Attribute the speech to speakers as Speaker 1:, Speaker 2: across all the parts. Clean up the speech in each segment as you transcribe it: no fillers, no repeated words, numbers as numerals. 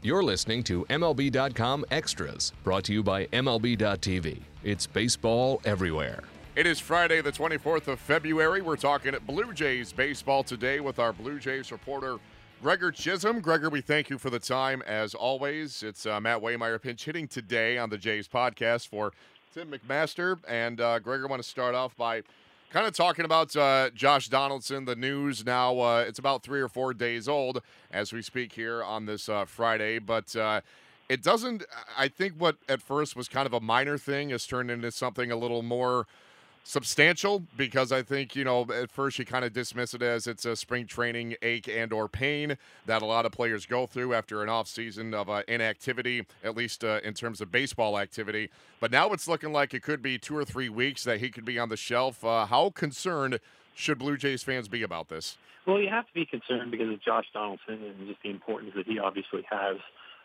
Speaker 1: You're listening to MLB.com Extras, brought to you by MLB.tv. It's baseball everywhere.
Speaker 2: It is Friday, the 24th of February. We're talking Blue Jays baseball today with our Blue Jays reporter, Gregor Chisholm. Gregor, we thank you for the time, as always. It's Matt Waymeyer pinch hitting today on the Jays podcast for Tim McMaster. And, Gregor, I want to start off by kind of talking about Josh Donaldson. The news now, it's about 3 or 4 days old as we speak here on this Friday. But it doesn't, I think what at first was kind of a minor thing has turned into something a little more substantial, because I think, at first you kind of dismiss it as it's a spring training ache and or pain that a lot of players go through after an off season of inactivity, at least in terms of baseball activity. But now it's looking like it could be 2 or 3 weeks that he could be on the shelf. How concerned should Blue Jays fans be about this?
Speaker 3: Well, you have to be concerned because of Josh Donaldson and just the importance that he obviously has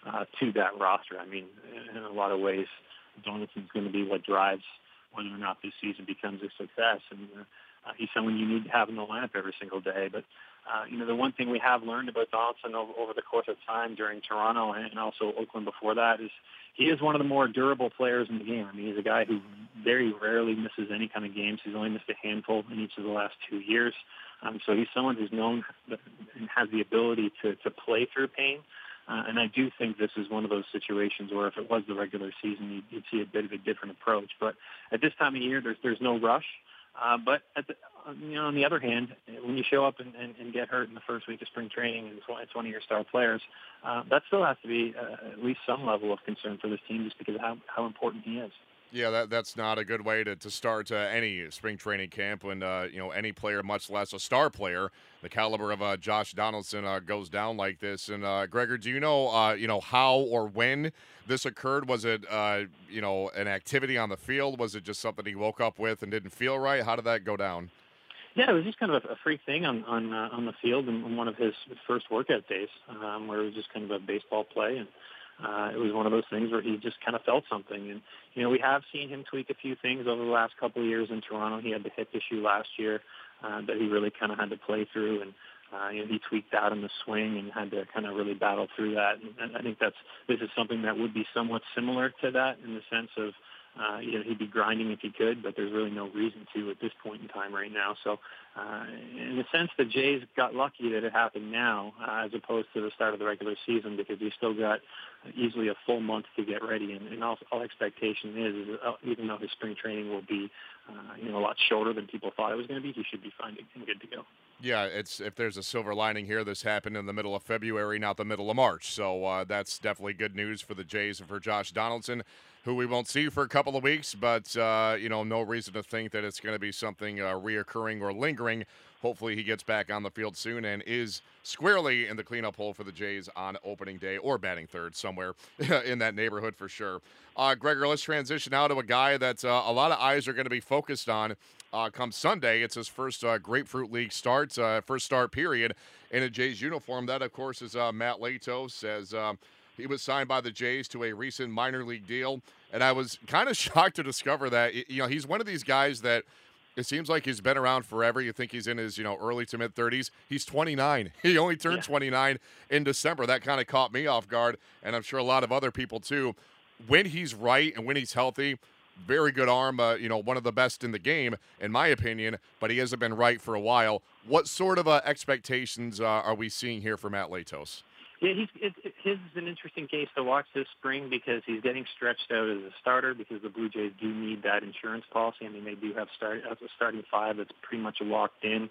Speaker 3: to that roster. I mean, in a lot of ways, Donaldson's going to be what drives whether or not this season becomes a success. And he's someone you need to have in the lineup every single day. But, the one thing we have learned about Donaldson over the course of time during Toronto and also Oakland before that is he is one of the more durable players in the game. I mean, he's a guy who very rarely misses any kind of games. He's only missed a handful in each of the last 2 years. So he's someone who's known and has the ability to play through pain. And I do think this is one of those situations where if it was the regular season, you'd see a bit of a different approach. But at this time of year, there's no rush. But on the other hand, when you show up and get hurt in the first week of spring training and it's one of your star players, that still has to be at least some level of concern for this team just because of how important he is.
Speaker 2: Yeah, that's not a good way to start any spring training camp when, any player, much less a star player, the caliber of Josh Donaldson goes down like this. And, Gregor, do you know how or when this occurred? Was it, an activity on the field? Was it just something he woke up with and didn't feel right? How did that go down?
Speaker 3: Yeah, it was just kind of a freak thing on the field in one of his first workout days where it was just kind of a baseball play. And it was one of those things where he just kind of felt something. And, we have seen him tweak a few things over the last couple of years in Toronto. He had the hip issue last year that he really kind of had to play through. And, he tweaked out in the swing and had to kind of really battle through that. And I think this is something that would be somewhat similar to that in the sense of, he'd be grinding if he could, but there's really no reason to at this point in time right now. So in a sense, the Jays got lucky that it happened now as opposed to the start of the regular season because you still got easily a full month to get ready. And all expectation is even though his spring training will be, a lot shorter than people thought it was going to be, he should be fine and good to go.
Speaker 2: Yeah, if there's a silver lining here, this happened in the middle of February, not the middle of March. So that's definitely good news for the Jays and for Josh Donaldson, who we won't see for a couple of weeks, but, no reason to think that it's going to be something reoccurring or lingering. Hopefully he gets back on the field soon and is squarely in the cleanup hole for the Jays on opening day or batting third somewhere in that neighborhood for sure. Gregor, let's transition now to a guy that a lot of eyes are going to be focused on come Sunday. It's his first Grapefruit League start, first start period in a Jays uniform. That, of course, is Matt Latos, as he was signed by the Jays to a recent minor league deal. And I was kind of shocked to discover that, he's one of these guys that it seems like he's been around forever. You think he's in his, early to mid-30s. He's 29. He only turned 29 in December. That kind of caught me off guard, and I'm sure a lot of other people too. When he's right and when he's healthy, very good arm, one of the best in the game, in my opinion, but he hasn't been right for a while. What sort of expectations are we seeing here for Matt Latos?
Speaker 3: Yeah, his is an interesting case to watch this spring because he's getting stretched out as a starter because the Blue Jays do need that insurance policy. I mean, they do have a starting five that's pretty much locked in,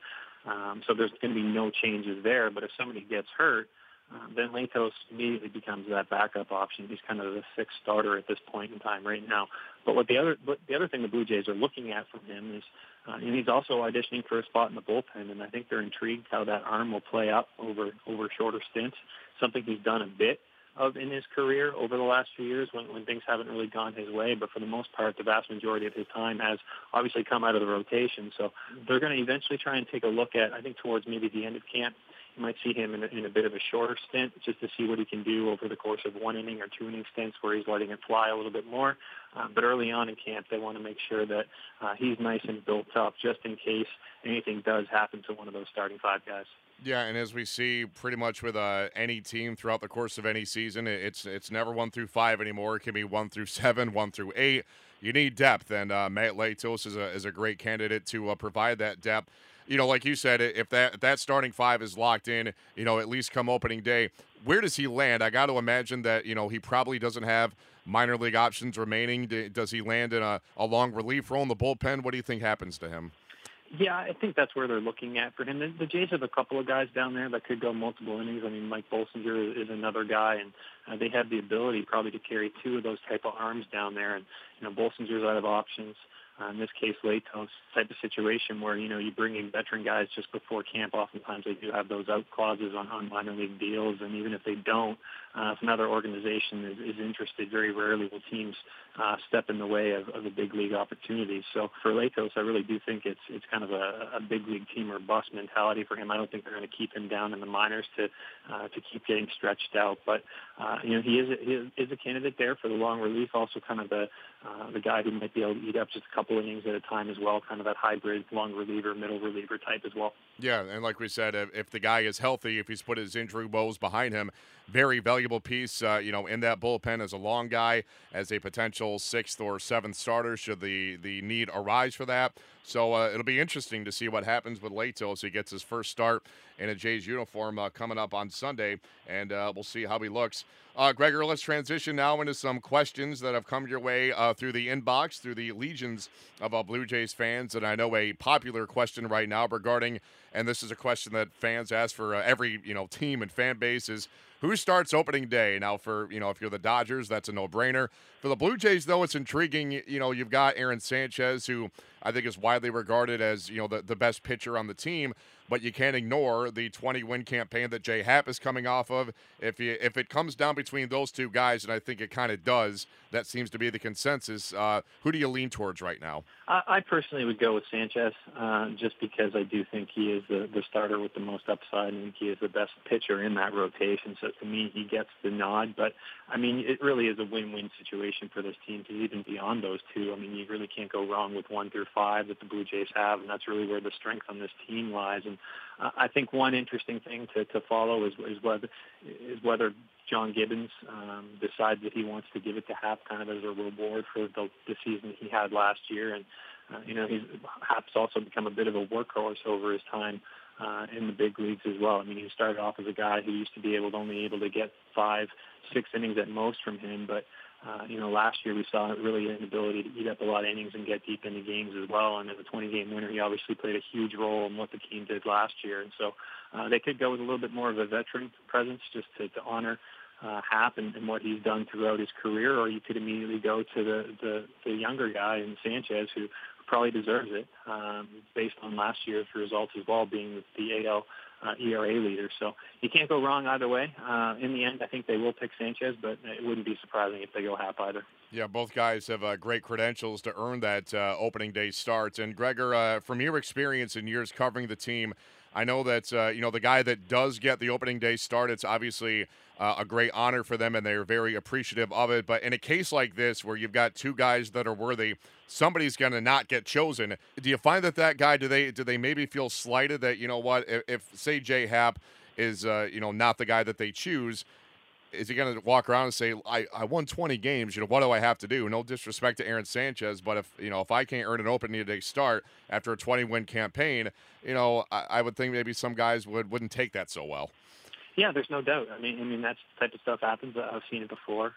Speaker 3: so there's going to be no changes there. But if somebody gets hurt, then Latos immediately becomes that backup option. He's kind of the sixth starter at this point in time right now. But the other thing the Blue Jays are looking at from him is, and he's also auditioning for a spot in the bullpen, and I think they're intrigued how that arm will play up over shorter stints. Something he's done a bit of in his career over the last few years when things haven't really gone his way. But for the most part, the vast majority of his time has obviously come out of the rotation. So they're going to eventually try and take a look at, I think towards maybe the end of camp, might see him in a bit of a shorter stint just to see what he can do over the course of 1 inning or 2 inning stints where he's letting it fly a little bit more. But early on in camp, they want to make sure that he's nice and built up just in case anything does happen to one of those starting 5 guys.
Speaker 2: Yeah, and as we see pretty much with any team throughout the course of any season, it's never 1 through 5 anymore. It can be 1 through 7, 1 through 8. You need depth, and Matt Latos is a great candidate to provide that depth. Like you said, if that starting 5 is locked in, at least come opening day, where does he land? I got to imagine that, he probably doesn't have minor league options remaining. Does he land in a long relief role in the bullpen? What do you think happens to him?
Speaker 3: Yeah, I think that's where they're looking at for him. The Jays have a couple of guys down there that could go multiple innings. I mean, Mike Bolsinger is another guy, and they have the ability probably to carry 2 of those type of arms down there. And, Bolsinger's out of options. In this case, Latos type of situation where, you bring in veteran guys just before camp. Oftentimes they do have those out clauses on minor league deals. And even if they don't, if another organization is interested, very rarely will teams step in the way of a big league opportunity. So for Latos, I really do think it's kind of a big league team or bust mentality for him. I don't think they're going to keep him down in the minors to keep getting stretched out. But, he is a candidate there for the long relief, also kind of the guy who might be able to eat up just a couple innings at a time as well, kind of that hybrid long reliever, middle reliever type as well.
Speaker 2: Yeah, and like we said, if the guy is healthy, if he's put his injury woes behind him, very valuable piece, in that bullpen as a long guy, as a potential 6th or 7th starter should the need arise for that. So it'll be interesting to see what happens with Latos as he gets his first start in a Jays uniform coming up on Sunday, and we'll see how he looks. Gregor, let's transition now into some questions that have come your way through the inbox, through the legions of Blue Jays fans. And I know a popular question right now regarding, and this is a question that fans ask for every team and fan base, is who starts opening day? Now, for if you're the Dodgers, that's a no-brainer. For the Blue Jays, though, it's intriguing. You've got Aaron Sanchez, who I think is widely regarded as the best pitcher on the team. But you can't ignore the 20-win campaign that Jay Happ is coming off of. If it comes down between those 2 guys, and I think it kind of does, that seems to be the consensus. Who do you lean towards right now?
Speaker 3: I personally would go with Sanchez, just because I do think he is the starter with the most upside, and he is the best pitcher in that rotation. So to me, he gets the nod. But I mean, it really is a win-win situation for this team, because even beyond those 2, I mean, you really can't go wrong with 1 through 5 that the Blue Jays have, and that's really where the strength on this team lies. And I think one interesting thing to follow is whether John Gibbons decides that he wants to give it to Happ kind of as a reward for the season he had last year. And, Happ's also become a bit of a workhorse over his time in the big leagues as well. I mean, he started off as a guy who used to be only able to get 5-6 innings at most from him, but last year we saw really an ability to eat up a lot of innings and get deep into games as well. And as a 20-game winner, he obviously played a huge role in what the team did last year. And so they could go with a little bit more of a veteran presence just to honor Happ and what he's done throughout his career, or you could immediately go to the younger guy in Sanchez, who probably deserves it based on last year's results as well, being the AL ERA leader. So you can't go wrong either way. In the end, I think they will pick Sanchez, but it wouldn't be surprising if they go Happ either.
Speaker 2: Yeah, both guys have great credentials to earn that opening day start. And Gregor, from your experience in years covering the team, I know that, the guy that does get the opening day start, it's obviously a great honor for them, and they're very appreciative of it. But in a case like this, where you've got 2 guys that are worthy, somebody's going to not get chosen. Do you find that guy, do they maybe feel slighted that, if say Jay Happ is, not the guy that they choose, is he going to walk around and say, I won 20 games, what do I have to do? No disrespect to Aaron Sanchez, but if I can't earn an opening day start after a 20-win campaign, I would think maybe some guys wouldn't take that so well.
Speaker 3: Yeah, there's no doubt. I mean that type of stuff happens. I've seen it before,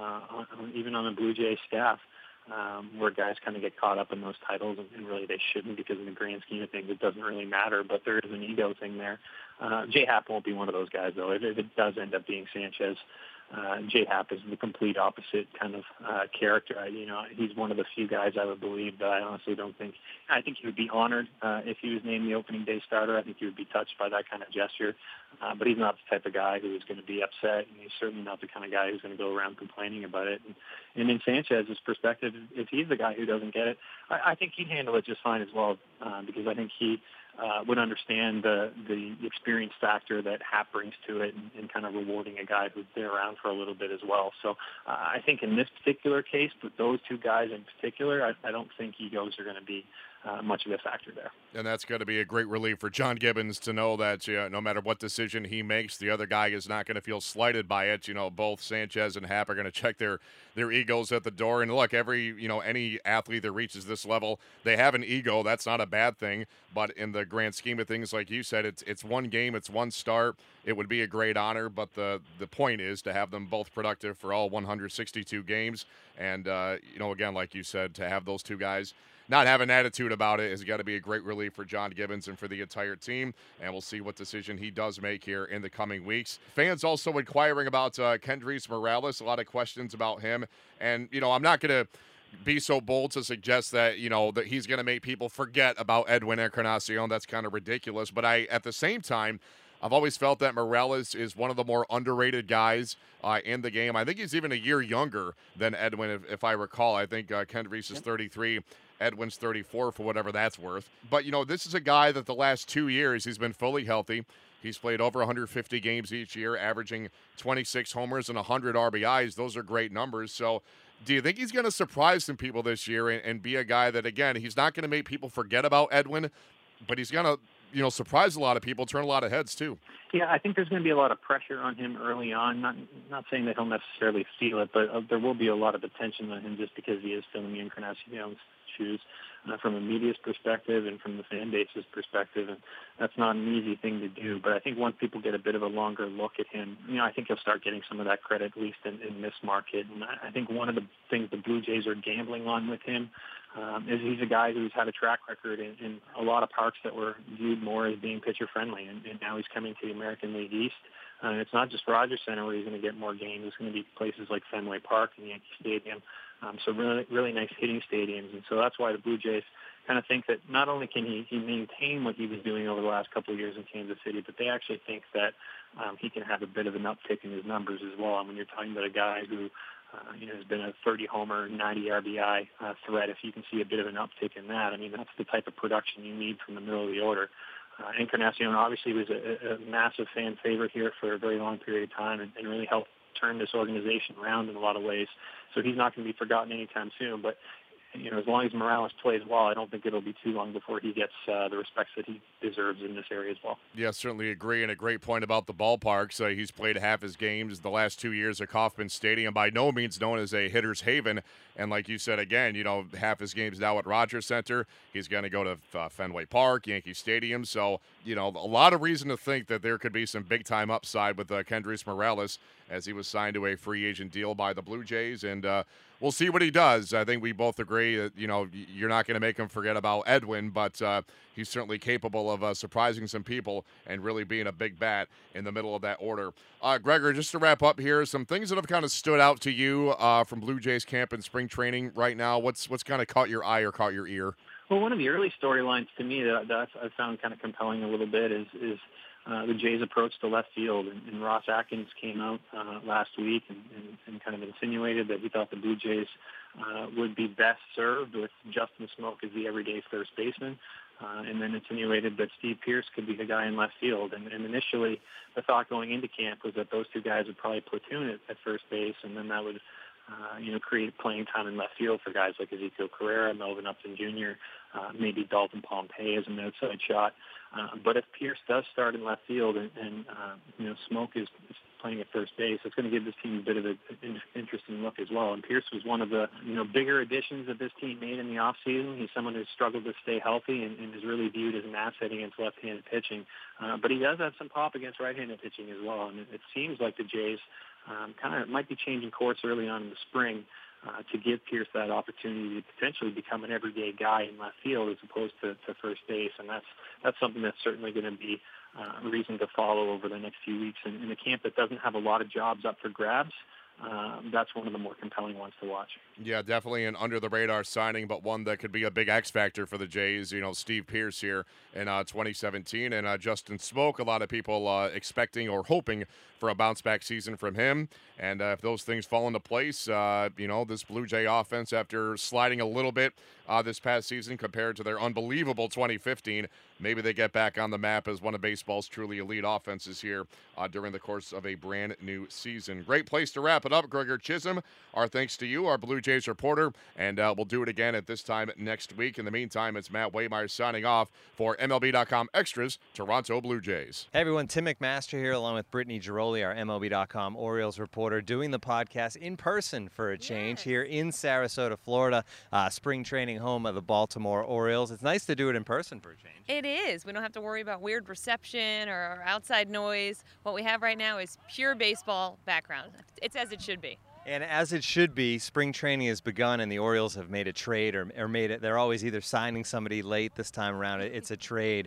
Speaker 3: even on the Blue Jays staff, where guys kind of get caught up in those titles, and really they shouldn't, because in the grand scheme of things, it doesn't really matter. But there is an ego thing there. Jay Happ won't be one of those guys, though. If it does end up being Sanchez, Jay Happ is the complete opposite kind of character. He's one of the few guys I would believe that I honestly don't think. I think he would be honored if he was named the opening day starter. I think he would be touched by that kind of gesture. But he's not the type of guy who is going to be upset, and he's certainly not the kind of guy who's going to go around complaining about it. And in Sanchez's perspective, if he's the guy who doesn't get it, I think he'd handle it just fine as well, because I think he would understand the experience factor that Hap brings to it, and kind of rewarding a guy who's been around for a little bit as well. So I think in this particular case, with those two guys in particular, I don't think egos are going to be much of a factor there.
Speaker 2: And that's going to be a great relief for John Gibbons to know that no matter what decision he makes, the other guy is not going to feel slighted by it. Both Sanchez and Hap are going to check their egos at the door. And look, any athlete that reaches this level, they have an ego. That's not a bad thing. But in the grand scheme of things, like you said, it's one game, it's one start. It would be a great honor, but the point is to have them both productive for all 162 games. And, again, like you said, to have those two guys not have an attitude about it has got to be a great relief for John Gibbons and for the entire team, and we'll see what decision he does make here in the coming weeks. Fans also inquiring about Kendrys Morales, a lot of questions about him, and, I'm not going to be so bold to suggest that, that he's going to make people forget about Edwin Encarnacion. That's kind of ridiculous, but at the same time, I've always felt that Morales is one of the more underrated guys in the game. I think he's even a year younger than Edwin, if I recall. I think Kendrys is 33. Edwin's 34 for whatever that's worth. But, this is a guy that the last 2 years he's been fully healthy. He's played over 150 games each year, averaging 26 homers and 100 RBIs. Those are great numbers. So do you think he's going to surprise some people this year and be a guy that, again, he's not going to make people forget about Edwin, but he's going to, surprise a lot of people, turn a lot of heads too?
Speaker 3: Yeah, I think there's going to be a lot of pressure on him early on. Not saying that he'll necessarily feel it, but there will be a lot of attention on him just because he is filling Encarnacion's shoes from a media's perspective and from the fan base's perspective, and that's not an easy thing to do. But I think once people get a bit of a longer look at him, I think he'll start getting some of that credit, at least in this market. And I think one of the things the Blue Jays are gambling on with him is he's a guy who's had a track record in a lot of parks that were viewed more as being pitcher-friendly, and now he's coming to the American League East. It's not just Rogers Center where he's going to get more games. It's going to be places like Fenway Park and Yankee Stadium. So really, really nice hitting stadiums. And so that's why the Blue Jays kind of think that not only can he maintain what he was doing over the last couple of years in Kansas City, but they actually think that he can have a bit of an uptick in his numbers as well. I mean, you're talking about a guy who has been a 30-homer, 90 RBI threat. If you can see a bit of an uptick in that, I mean, that's the type of production you need from the middle of the order. Encarnacion obviously was a massive fan favorite here for a very long period of time and really helped turn this organization around in a lot of ways. So he's not going to be forgotten anytime soon. But, as long as Morales plays well, I don't think it'll be too long before he gets the respect that he deserves in this area as well.
Speaker 2: Yeah, certainly agree. And a great point about the ballparks. He's played half his games the last 2 years at Kauffman Stadium, by no means known as a hitter's haven. And like you said, again, half his games now at Rogers Center. He's going to go to Fenway Park, Yankee Stadium. So, a lot of reason to think that there could be some big-time upside with Kendrys Morales as he was signed to a free agent deal by the Blue Jays. And we'll see what he does. I think we both agree that, you're not going to make him forget about Edwin, but he's certainly capable of surprising some people and really being a big bat in the middle of that order. Gregor, just to wrap up here, some things that have kind of stood out to you from Blue Jays camp and spring training right now. What's kind of caught your eye or caught your ear?
Speaker 3: Well, one of the early storylines to me that I found kind of compelling a little bit is the Jays' approach to left field. And Ross Atkins came out last week and kind of insinuated that he thought the Blue Jays would be best served with Justin Smoak as the everyday first baseman. And then insinuated that Steve Pearce could be the guy in left field. And initially, the thought going into camp was that those two guys would probably platoon at first base, and then that would create playing time in left field for guys like Ezekiel Carrera, Melvin Upton Jr., maybe Dalton Pompey as an outside shot. But if Pearce does start in left field and Smoak is playing at first base, it's going to give this team a bit of an interesting look as well. And Pearce was one of the bigger additions that this team made in the offseason. He's someone who's struggled to stay healthy and is really viewed as an asset against left-handed pitching. But he does have some pop against right-handed pitching as well. And it seems like the Jays kind of might be changing course early on in the spring to give Pearce that opportunity to potentially become an everyday guy in left field as opposed to first base. And that's something that's certainly going to be a reason to follow over the next few weeks. And in a camp that doesn't have a lot of jobs up for grabs, that's one of the more compelling ones to watch.
Speaker 2: Yeah, definitely an under-the-radar signing, but one that could be a big X factor for the Jays. Steve Pearce here in 2017, and Justin Smoak. A lot of people expecting or hoping for a bounce-back season from him. And if those things fall into place, this Blue Jay offense, after sliding a little bit this past season compared to their unbelievable 2015, maybe they get back on the map as one of baseball's truly elite offenses here during the course of a brand new season. Great place to wrap it up, Gregor Chisholm. Our thanks to you, our Blue Jays reporter, and we'll do it again at this time next week. In the meantime, it's Matt Waymeyer signing off for MLB.com Extras, Toronto Blue Jays.
Speaker 4: Hey everyone, Tim McMaster here along with Brittany Giroli, our MLB.com Orioles reporter, doing the podcast in person for a change here in Sarasota, Florida, spring training home of the Baltimore Orioles. It's nice to do it in person for a change.
Speaker 5: It is. We don't have to worry about weird reception or outside noise. What we have right now is pure baseball background. It's as it should be.
Speaker 4: And as it should be, spring training has begun, and the Orioles have made a trade or made it. They're always either signing somebody late this time around. It's a trade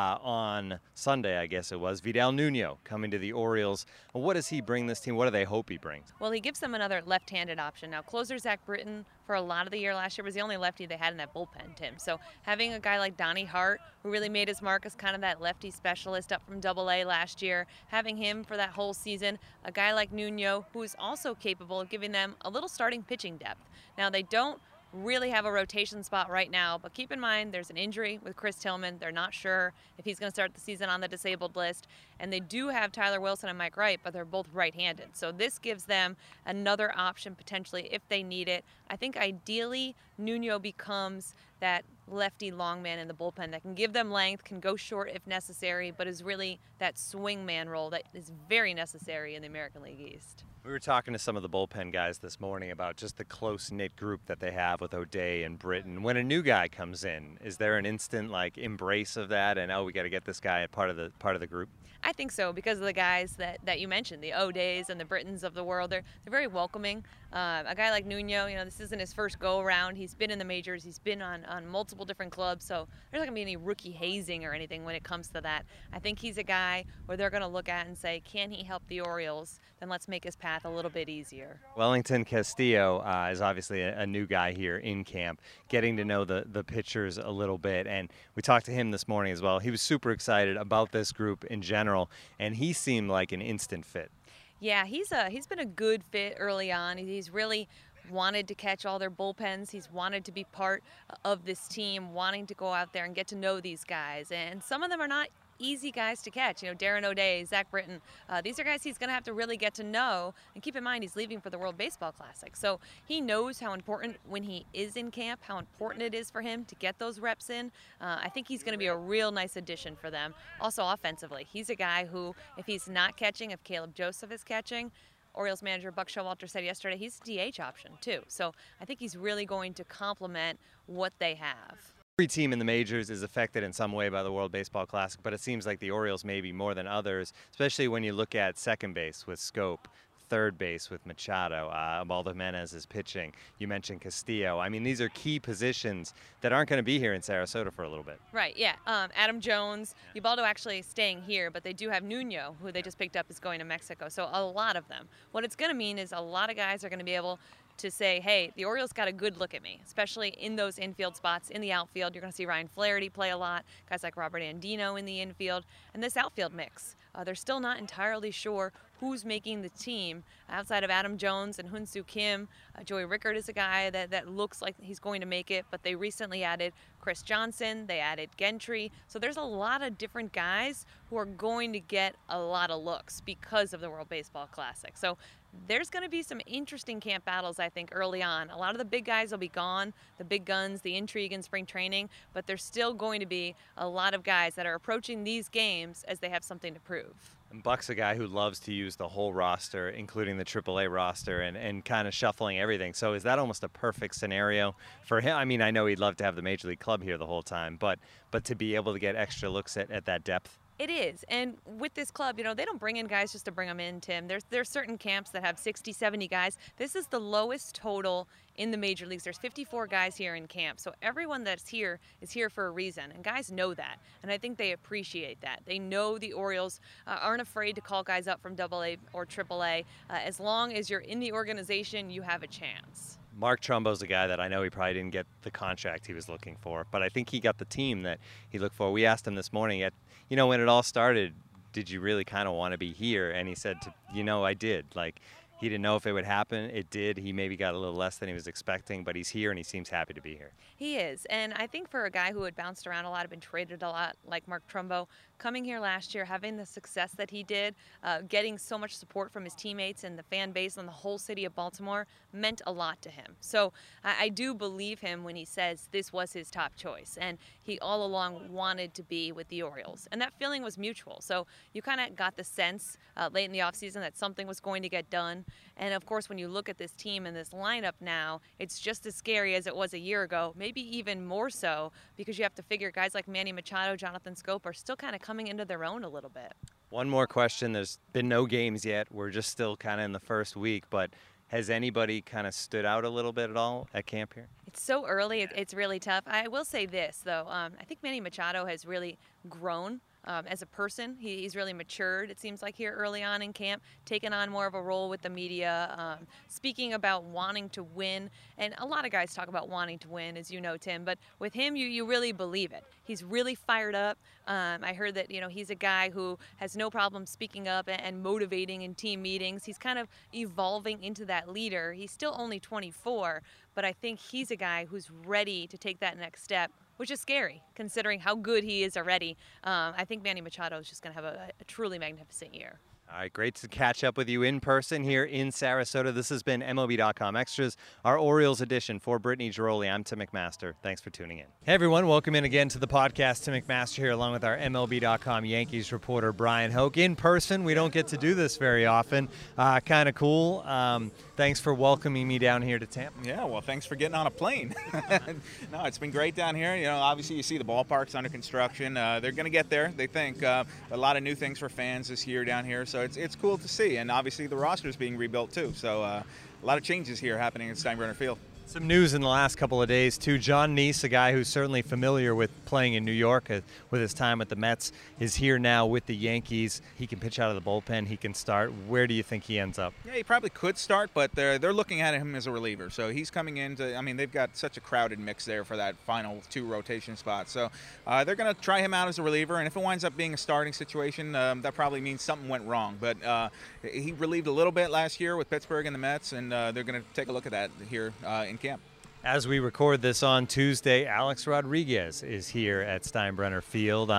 Speaker 4: on Sunday, I guess it was. Vidal Nuno coming to the Orioles. What does he bring this team? What do they hope he brings?
Speaker 5: Well, he gives them another left-handed option. Now, closer Zach Britton for a lot of the year last year was the only lefty they had in that bullpen, Tim. So having a guy like Donnie Hart, who really made his mark as kind of that lefty specialist up from Double-A last year, having him for that whole season, a guy like Nuno, who is also capable of giving them a little starting pitching depth. Now, they don't really have a rotation spot right now, but keep in mind there's an injury with Chris Tillman. They're not sure if he's going to start the season on the disabled list, and they do have Tyler Wilson and Mike Wright, but they're both right-handed. So this gives them another option potentially if they need it. I think ideally Nuno becomes that lefty long man in the bullpen that can give them length, can go short if necessary, but is really that swing man role that is very necessary in the American League East.
Speaker 4: We were talking to some of the bullpen guys this morning about just the close-knit group that they have with O'Day and Britton. When a new guy comes in, is there an instant embrace of that and we got to get this guy part of the group?
Speaker 5: I think so, because of the guys that you mentioned, the O'Days and the Brittons of the world. They're very welcoming. A guy like Nuno, this isn't his first go-around. He's been in the majors. He's been on multiple different clubs, so there's not going to be any rookie hazing or anything when it comes to that. I think he's a guy where they're going to look at and say, can he help the Orioles? Then let's make his path a little bit easier.
Speaker 4: Wellington Castillo is obviously a new guy here in camp, getting to know the pitchers a little bit, and we talked to him this morning as well. He was super excited about this group in general, and he seemed like an instant fit.
Speaker 5: Yeah, he's been a good fit early on. He's really wanted to catch all their bullpens. He's wanted to be part of this team, wanting to go out there and get to know these guys. And some of them are not easy guys to catch. Darren O'Day, Zach Britton. These are guys he's going to have to really get to know. And keep in mind, he's leaving for the World Baseball Classic. So he knows how important, when he is in camp, how important it is for him to get those reps in. I think he's going to be a real nice addition for them. Also offensively, he's a guy who, if he's not catching, if Caleb Joseph is catching, Orioles manager Buck Showalter said yesterday he's a DH option too. So I think he's really going to complement what they have.
Speaker 4: Every team in the majors is affected in some way by the World Baseball Classic, but it seems like the Orioles maybe more than others, especially when you look at second base with Scope, third base with Machado, Ubaldo Jimenez is pitching. You mentioned Castillo. I mean, these are key positions that aren't going to be here in Sarasota for a little bit.
Speaker 5: Right, yeah. Adam Jones, Ubaldo actually staying here, but they do have Nuno, who they just picked up, is going to Mexico. So a lot of them. What it's going to mean is a lot of guys are going to be able to say, hey, the Orioles got a good look at me, especially in those infield spots. In the outfield, you're going to see Ryan Flaherty play a lot, guys like Robert Andino in the infield, and this outfield mix. They're still not entirely sure who's making the team outside of Adam Jones and Hyun-Soo Kim. Joey Rickard is a guy that looks like he's going to make it, but they recently added Chris Johnson, they added Gentry. So there's a lot of different guys who are going to get a lot of looks because of the World Baseball Classic. So there's going to be some interesting camp battles, I think, early on. A lot of the big guys will be gone, the big guns, the intrigue in spring training, but there's still going to be a lot of guys that are approaching these games as they have something to prove.
Speaker 4: And Buck's a guy who loves to use the whole roster, including the AAA roster, and kind of shuffling everything. So is that almost a perfect scenario for him? I mean, I know he'd love to have the Major League Club here the whole time, but to be able to get extra looks at that depth?
Speaker 5: It is. And with this club, they don't bring in guys just to bring them in, Tim. There's certain camps that have 60, 70 guys. This is the lowest total in the major leagues. There's 54 guys here in camp. So everyone that's here is here for a reason. And guys know that. And I think they appreciate that. They know the Orioles aren't afraid to call guys up from AA or AAA. As long as you're in the organization, you have a chance.
Speaker 4: Mark Trumbo's a guy that I know he probably didn't get the contract he was looking for, but I think he got the team that he looked for. We asked him this morning, when it all started, did you really kind of want to be here? And he said, I did. Like, he didn't know if it would happen. It did. He maybe got a little less than he was expecting, but he's here and he seems happy to be here.
Speaker 5: He is. And I think for a guy who had bounced around a lot, had been traded a lot, like Mark Trumbo, coming here last year, having the success that he did, getting so much support from his teammates and the fan base and the whole city of Baltimore meant a lot to him. So I do believe him when he says this was his top choice. And he all along wanted to be with the Orioles. And that feeling was mutual. So you kind of got the sense late in the offseason that something was going to get done. And of course, when you look at this team and this lineup now, it's just as scary as it was a year ago, maybe even more so, because you have to figure guys like Manny Machado, Jonathan Schoop are still kind of coming into their own a little bit.
Speaker 4: One more question. There's been no games yet. We're just still kind of in the first week, but has anybody kind of stood out a little bit at all at camp here?
Speaker 5: It's so early. It's really tough. I will say this, though. I think Manny Machado has really grown as a person. He's really matured, it seems like, here early on in camp, taken on more of a role with the media, speaking about wanting to win. And a lot of guys talk about wanting to win, as you know, Tim, but with him, you really believe it. He's really fired up. I heard that, he's a guy who has no problem speaking up and motivating in team meetings. He's kind of evolving into that leader. He's still only 24, but I think he's a guy who's ready to take that next step, which is scary considering how good he is already. I think Manny Machado is just going to have a truly magnificent year.
Speaker 4: All right, great to catch up with you in person here in Sarasota. This has been MLB.com Extras, our Orioles edition. For Brittany Giroli, I'm Tim McMaster. Thanks for tuning in. Hey, everyone. Welcome in again to the podcast. Tim McMaster here along with our MLB.com Yankees reporter, Brian Hoke. In person, we don't get to do this very often. Kind of cool. Thanks for welcoming me down here to Tampa.
Speaker 6: Yeah, well, thanks for getting on a plane. No, it's been great down here. Obviously you see the ballpark's under construction. They're going to get there, they think. A lot of new things for fans this year down here, so it's cool to see. And obviously the roster's being rebuilt too, so a lot of changes here happening at Steinbrenner Field.
Speaker 4: Some news in the last couple of days, too. John Neese, a guy who's certainly familiar with playing in New York with his time at the Mets, is here now with the Yankees. He can pitch out of the bullpen. He can start. Where do you think he ends up?
Speaker 6: Yeah, he probably could start, but they're looking at him as a reliever. So he's coming in to, they've got such a crowded mix there for that final 2 rotation spots. So they're going to try him out as a reliever, and if it winds up being a starting situation, that probably means something went wrong. But he relieved a little bit last year with Pittsburgh and the Mets, and they're going to take a look at that here in camp.
Speaker 4: As we record this on Tuesday, Alex Rodriguez is here at Steinbrenner Field.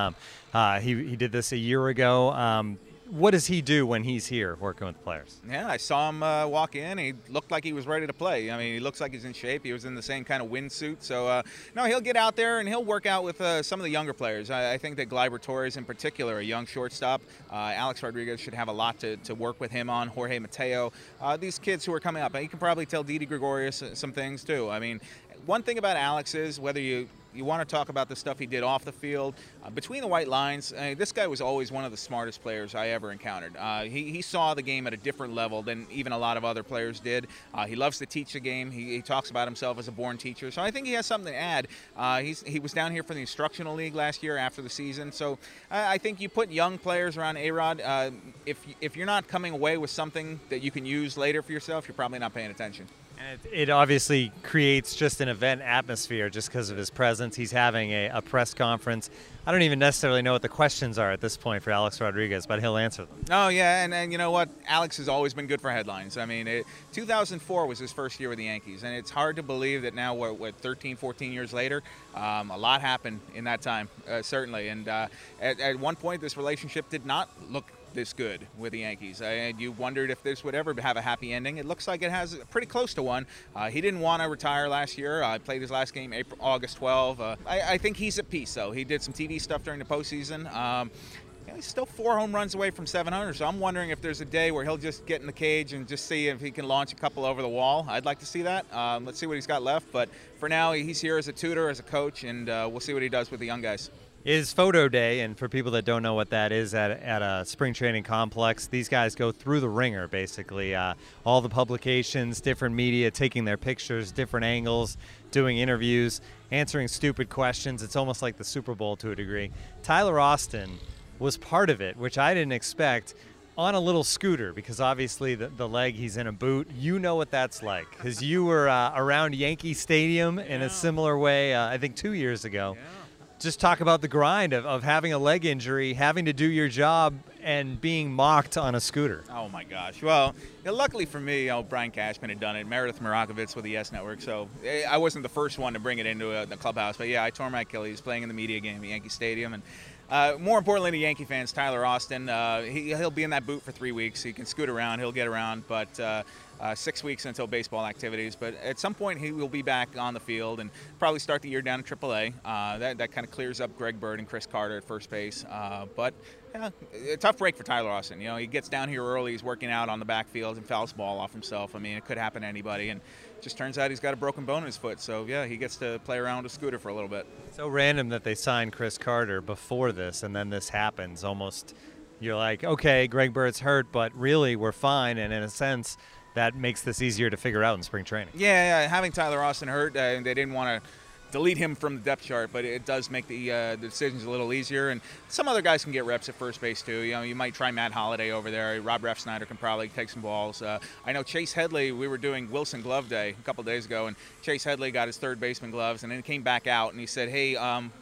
Speaker 4: He did this a year ago. What does he do when he's here working with players?
Speaker 6: Yeah, I saw him walk in. He looked like he was ready to play. He looks like he's in shape. He was in the same kind of wind suit. So, no, he'll get out there and he'll work out with some of the younger players. I think that Gleyber Torres in particular, a young shortstop, Alex Rodriguez should have a lot to work with him on. Jorge Mateo, these kids who are coming up. You can probably tell Didi Gregorius some things too. One thing about Alex is whether you want to talk about the stuff he did off the field, between the white lines, this guy was always one of the smartest players I ever encountered. He saw the game at a different level than even a lot of other players did. He loves to teach the game. He talks about himself as a born teacher. So I think he has something to add. He was down here for the Instructional League last year after the season. So I think you put young players around A-Rod. If you're not coming away with something that you can use later for yourself, you're probably not paying attention.
Speaker 4: And it obviously creates just an event atmosphere just because of his presence. He's having a press conference. I don't even necessarily know what the questions are at this point for Alex Rodriguez, but he'll answer them.
Speaker 6: Oh, yeah, and you know what? Alex has always been good for headlines. 2004 was his first year with the Yankees, and it's hard to believe that now, 13, 14 years later, a lot happened in that time, certainly. And at one point, this relationship did not look this good with the Yankees. You wondered if this would ever have a happy ending. It looks like it has pretty close to one. He didn't want to retire last year. Played his last game August 12. I think he's at peace, though. He did some TV stuff during the postseason. He's still 4 home runs away from 700, so I'm wondering if there's a day where he'll just get in the cage and just see if he can launch a couple over the wall. I'd like to see that. Let's see what he's got left. But for now, he's here as a tutor, as a coach, and we'll see what he does with the young guys.
Speaker 4: is photo day, and for people that don't know what that is, at a spring training complex, these guys go through the ringer, basically. All the publications, different media, taking their pictures, different angles, doing interviews, answering stupid questions. It's almost like the Super Bowl to a degree. Tyler Austin was part of it, which I didn't expect, on a little scooter, because obviously the leg, he's in a boot. You know what that's like, because you were around Yankee Stadium in a similar way, I think 2 years ago. Yeah. Just talk about the grind of having a leg injury, having to do your job, and being mocked on a scooter.
Speaker 6: Oh, my gosh. Well, luckily for me, Brian Cashman had done it, Meredith Marakovitz with the Yes Network, so I wasn't the first one to bring it into the clubhouse. But, yeah, I tore my Achilles playing in the media game at Yankee Stadium. And more importantly to Yankee fans, Tyler Austin, he'll be in that boot for 3 weeks. He can scoot around. He'll get around. But 6 weeks until baseball activities. But at some point, he will be back on the field and probably start the year down in AAA. That kind of clears up Greg Bird and Chris Carter at first base. But yeah, a tough break for Tyler Austin. He gets down here early. He's working out on the backfield and fouls the ball off himself. I mean, it could happen to anybody. And it just turns out he's got a broken bone in his foot. So, yeah, he gets to play around with a scooter for a little bit.
Speaker 4: So random that they signed Chris Carter before this, and then this happens. Almost, you're like, okay, Greg Bird's hurt, but really we're fine. And in a sense, that makes this easier to figure out in spring training.
Speaker 6: Yeah, having Tyler Austin hurt, they didn't want to delete him from the depth chart, but it does make the decisions a little easier. And some other guys can get reps at first base too. You might try Matt Holliday over there. Rob Refsnyder can probably take some balls. I know Chase Headley, we were doing Wilson Glove Day a couple days ago, and Chase Headley got his third baseman gloves, and then he came back out and he said, hey,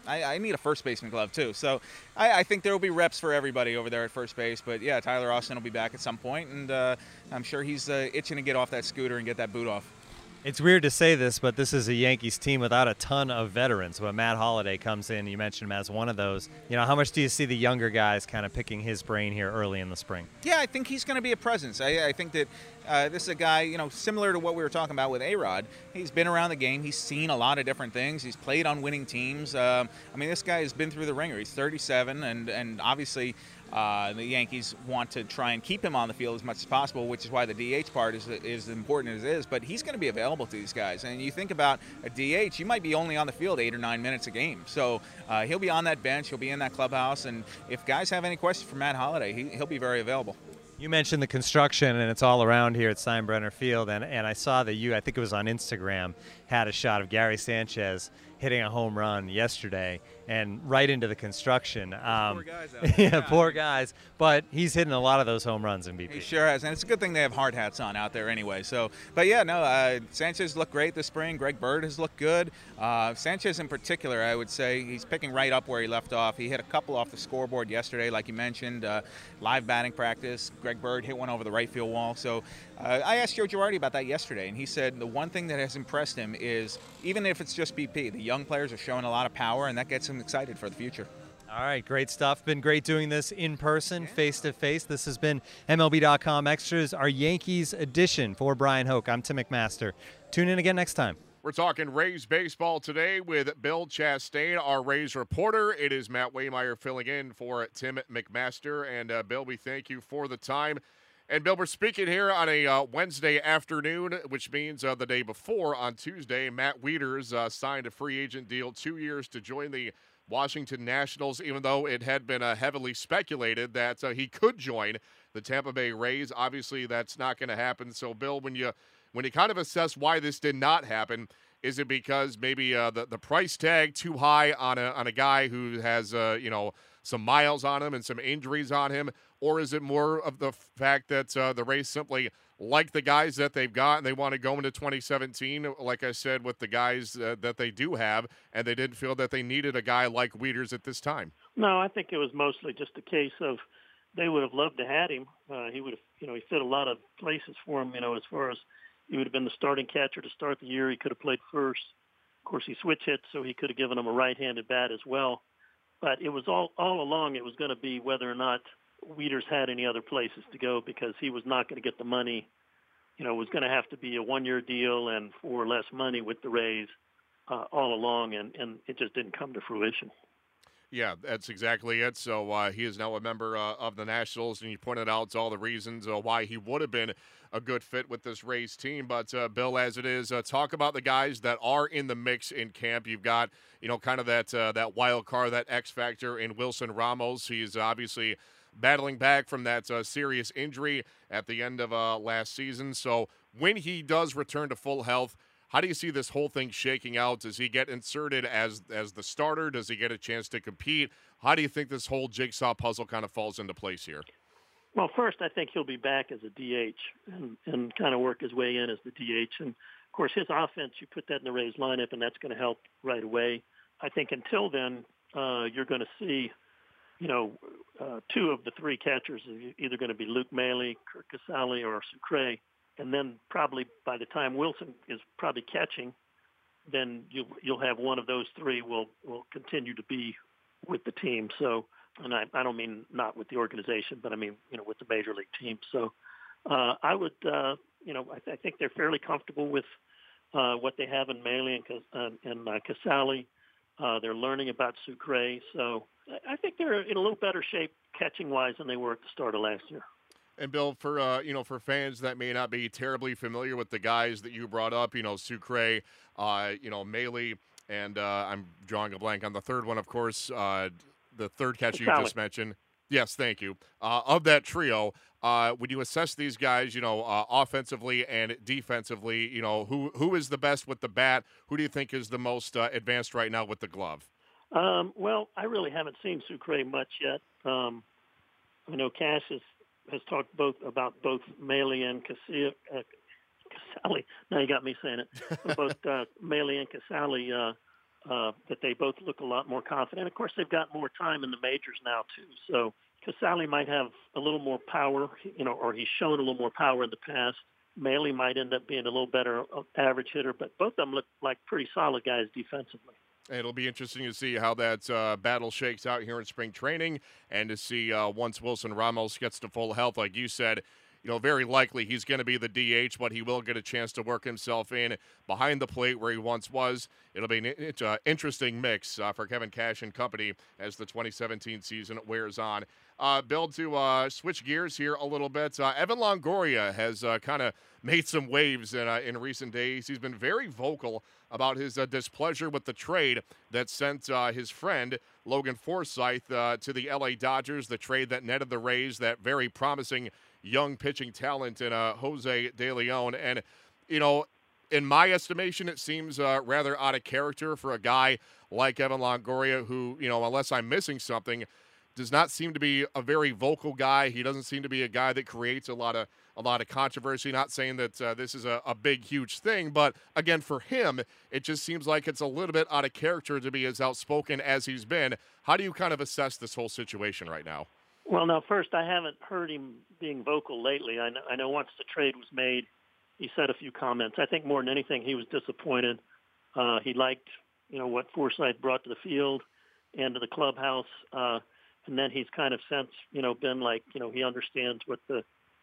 Speaker 6: I need a first baseman glove too. So I think there will be reps for everybody over there at first base. But yeah, Tyler Austin will be back at some point, and I'm sure he's itching to get off that scooter and get that boot off.
Speaker 4: It's weird to say this, but this is a Yankees team without a ton of veterans. When Matt Holliday comes in, you mentioned him as one of those. How much do you see the younger guys kind of picking his brain here early in the spring?
Speaker 6: Yeah, I think he's going to be a presence. I think that this is a guy, similar to what we were talking about with A-Rod. He's been around the game. He's seen a lot of different things. He's played on winning teams. This guy has been through the ringer. He's 37, and obviously the Yankees want to try and keep him on the field as much as possible, which is why the DH part is as important as it is. But he's going to be available to these guys. And you think about a DH, you might be only on the field 8 or 9 minutes a game. So he'll be on that bench. He'll be in that clubhouse. And if guys have any questions for Matt Holliday, he'll be very available.
Speaker 4: You mentioned the construction, and it's all around here at Steinbrenner Field. And I saw that I think it was on Instagram, had a shot of Gary Sanchez hitting a home run yesterday and right into the construction.
Speaker 6: Poor guys out there.
Speaker 4: Yeah, poor guys. But he's hitting a lot of those home runs in BP.
Speaker 6: He sure has, and it's a good thing they have hard hats on out there anyway. So, but yeah, no, Sanchez looked great this spring. Greg Bird has looked good. Sanchez in particular, I would say, he's picking right up where he left off. He hit a couple off the scoreboard yesterday, like you mentioned, live batting practice. Greg Bird hit one over the right field wall. So I asked Joe Girardi about that yesterday, and he said the one thing that has impressed him is, even if it's just BP, the young players are showing a lot of power, and that gets him excited for the future.
Speaker 4: All right, great stuff. Been great doing this in person, face-to-face. This has been MLB.com Extras, our Yankees edition. For Brian Hoke, I'm Tim McMaster. Tune in again next time.
Speaker 2: We're talking Rays baseball today with Bill Chastain, our Rays reporter. It is Matt Waymeyer filling in for Tim McMaster. And, Bill, we thank you for the time. And, Bill, we're speaking here on a Wednesday afternoon, which means the day before, on Tuesday, Matt Wieters signed a free agent deal, 2 years to join the Washington Nationals, even though it had been heavily speculated that he could join the Tampa Bay Rays. Obviously, that's not going to happen. So, Bill, when you kind of assess why this did not happen, is it because maybe the price tag too high on a guy who has some miles on him and some injuries on him? Or is it more of the fact that the Rays simply like the guys that they've got and they want to go into 2017, like I said, with the guys that they do have, and they didn't feel that they needed a guy like Wieters at this time?
Speaker 3: No, I think it was mostly just a case of they would have loved to have him. He would have, he fit a lot of places for him, as far as he would have been the starting catcher to start the year. He could have played first. Of course, he switch hit, so he could have given him a right-handed bat as well. But it was all along it was going to be whether or not Wieters had any other places to go, because he was not going to get the money. It was going to have to be a one-year deal and for less money with the Rays all along, and it just didn't come to fruition.
Speaker 2: Yeah, that's exactly it. So he is now a member of the Nationals, and you pointed out all the reasons why he would have been a good fit with this Rays team. But Bill, as it is, talk about the guys that are in the mix in camp. You've got, kind of that wild card, that X factor in Wilson Ramos. He's obviously battling back from that serious injury at the end of last season. So when he does return to full health, how do you see this whole thing shaking out? Does he get inserted as the starter? Does he get a chance to compete? How do you think this whole jigsaw puzzle kind of falls into place here?
Speaker 7: Well, first, I think he'll be back as a DH and kind of work his way in as the DH. And, of course, his offense, you put that in the Rays lineup, and that's going to help right away. I think until then, you're going to see, two of the three catchers are either going to be Luke Maile, Kirk Casale, or Sucre. And then probably by the time Wilson is probably catching, then you'll have one of those three will continue to be with the team. So, and I don't mean not with the organization, but I mean, with the major league team. So I would, I think they're fairly comfortable with what they have in Maile and Casale. They're learning about Sucre. So I think they're in a little better shape catching-wise than they were at the start of last year.
Speaker 2: And Bill, for fans that may not be terribly familiar with the guys that you brought up, Sucre, Maile, and I'm drawing a blank on the third one, of course, the third catcher you just mentioned. Yes, thank you. Of that trio, would you assess these guys, offensively and defensively? Who is the best with the bat? Who do you think is the most advanced right now with the glove?
Speaker 7: Well, I really haven't seen Sucre much yet. I know Cash has talked about both Maile and Casale. Now you got me saying it. Both Maile and Casale, that they both look a lot more confident. Of course, they've got more time in the majors now too. So Casale might have a little more power, or he's shown a little more power in the past. Maile might end up being a little better average hitter, but both of them look like pretty solid guys defensively.
Speaker 2: It'll be interesting to see how that battle shakes out here in spring training, and to see once Wilson Ramos gets to full health, like you said, very likely he's going to be the DH, but he will get a chance to work himself in behind the plate where he once was. It'll be an interesting mix for Kevin Cash and company as the 2017 season wears on. Bill, to switch gears here a little bit, Evan Longoria has kind of made some waves in recent days. He's been very vocal about his displeasure with the trade that sent his friend Logan Forsythe to the LA Dodgers, the trade that netted the Rays that very promising young pitching talent in Jose De Leon. And, in my estimation, it seems rather out of character for a guy like Evan Longoria who, unless I'm missing something, does not seem to be a very vocal guy. He doesn't seem to be a guy that creates a lot of controversy. Not saying that this is a big, huge thing, but again, for him, it just seems like it's a little bit out of character to be as outspoken as he's been. How do you kind of assess this whole situation right now?
Speaker 7: Well, now, first, I haven't heard him being vocal lately. I know once the trade was made, he said a few comments. I think more than anything, he was disappointed. He liked, what Forsythe brought to the field and to the clubhouse. And then he's kind of since, been like, he understands what the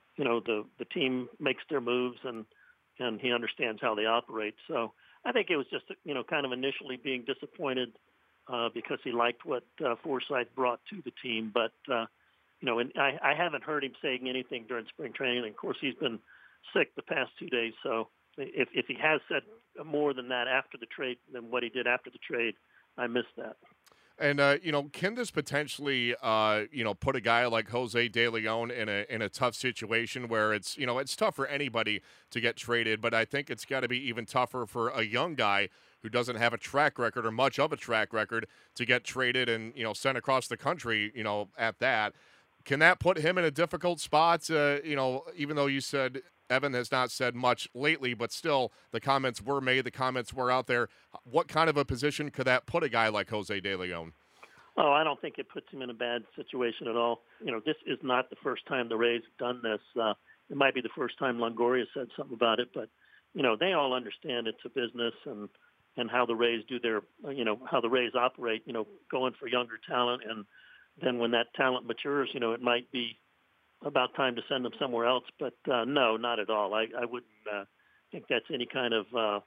Speaker 7: team makes their moves and he understands how they operate. So I think it was just, kind of initially being disappointed because he liked what Forsythe brought to the team. But, and I haven't heard him saying anything during spring training. And of course, he's been sick the past 2 days. So if he has said more than that after the trade than what he did after the trade, I missed that.
Speaker 2: And, can this potentially, put a guy like Jose De Leon in a tough situation where it's, it's tough for anybody to get traded, but I think it's got to be even tougher for a young guy who doesn't have a track record or much of a track record to get traded and, sent across the country, at that. Can that put him in a difficult spot, even though you said Evan has not said much lately, but still the comments were made, the comments were out there. What kind of a position could that put a guy like Jose De Leon?
Speaker 7: Oh, I don't think it puts him in a bad situation at all. This is not the first time the Rays have done this. It might be the first time Longoria said something about it, but, they all understand it's a business and how the Rays do their, how the Rays operate, going for younger talent. And then when that talent matures, it might be about time to send them somewhere else. But no, not at all. I wouldn't think that's any kind of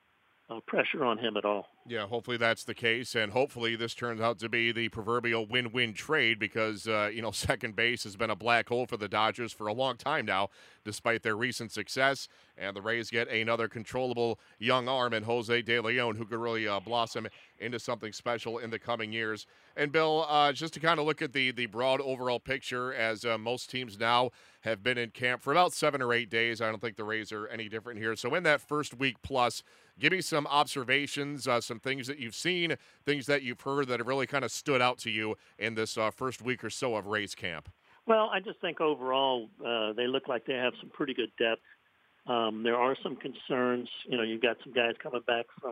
Speaker 7: pressure on him at all.
Speaker 2: Yeah, hopefully that's the case, and hopefully this turns out to be the proverbial win-win trade because, second base has been a black hole for the Dodgers for a long time now, despite their recent success, and the Rays get another controllable young arm in Jose De Leon who could really blossom into something special in the coming years. And, Bill, just to kind of look at the broad overall picture, as most teams now have been in camp for about 7 or 8 days. I don't think the Rays are any different here. So in that first week plus, give me some observations, some things that you've seen, things that you've heard that have really kind of stood out to you in this first week or so of Rays camp.
Speaker 7: Well, I just think overall they look like they have some pretty good depth. There are some concerns. You've got some guys coming back from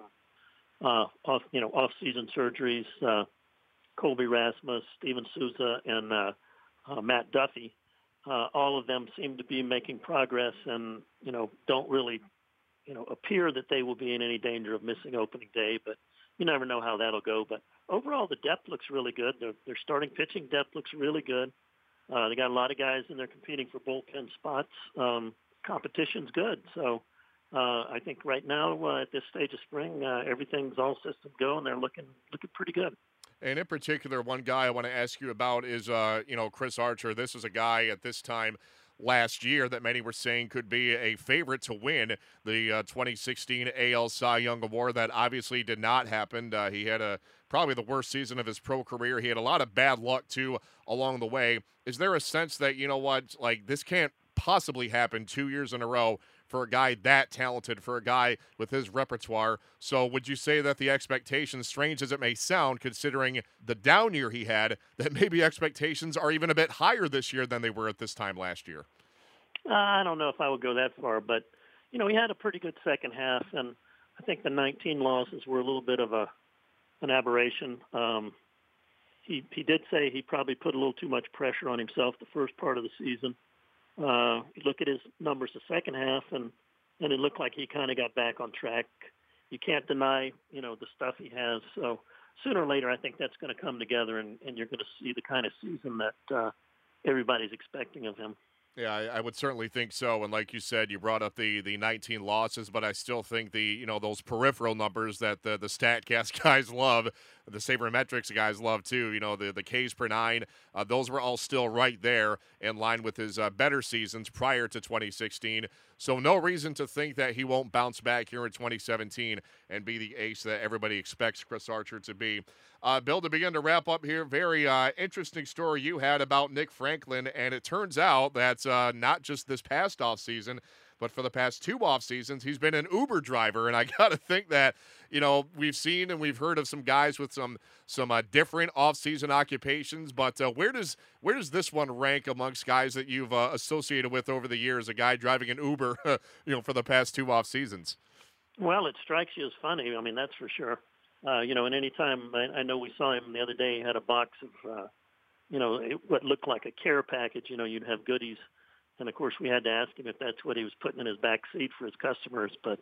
Speaker 7: off-season surgeries. Colby Rasmus, Steven Souza, and Matt Duffy. All of them seem to be making progress and, don't really, appear that they will be in any danger of missing opening day, but you never know how that'll go. But overall, the depth looks really good. Their starting pitching depth looks really good. They got a lot of guys in there competing for bullpen spots. Competition's good. So I think right now at this stage of spring, everything's all system go, and they're looking pretty good.
Speaker 2: And in particular, one guy I want to ask you about is, Chris Archer. This is a guy at this time last year that many were saying could be a favorite to win the 2016 AL Cy Young Award. That obviously did not happen. He had probably the worst season of his pro career. He had a lot of bad luck, too, along the way. Is there a sense that, this can't possibly happen 2 years in a row for a guy that talented, for a guy with his repertoire? So would you say that the expectations, strange as it may sound, considering the down year he had, that maybe expectations are even a bit higher this year than they were at this time last year?
Speaker 7: I don't know if I would go that far, but, he had a pretty good second half, and I think the 19 losses were a little bit of an aberration. He did say he probably put a little too much pressure on himself the first part of the season. You look at his numbers the second half, and it looked like he kind of got back on track. You can't deny, the stuff he has. So sooner or later, I think that's going to come together, and you're going to see the kind of season that everybody's expecting of him.
Speaker 2: Yeah, I would certainly think so. And like you said, you brought up the 19 losses, but I still think those peripheral numbers that the StatCast guys love, the sabermetrics guys love too, the Ks per nine, those were all still right there in line with his better seasons prior to 2016. So no reason to think that he won't bounce back here in 2017 and be the ace that everybody expects Chris Archer to be. Bill, to begin to wrap up here, very interesting story you had about Nick Franklin, and it turns out that not just this past offseason, but for the past 2 off seasons, he's been an Uber driver. And I got to think that, we've seen and we've heard of some guys with some different off-season occupations, but where does this one rank amongst guys that you've associated with over the years, a guy driving an Uber, for the past 2 off seasons?
Speaker 7: Well, it strikes you as funny. I mean, that's for sure. And any time I know we saw him the other day, he had a box of, what looked like a care package. You'd have goodies. And, of course, we had to ask him if that's what he was putting in his back seat for his customers, but,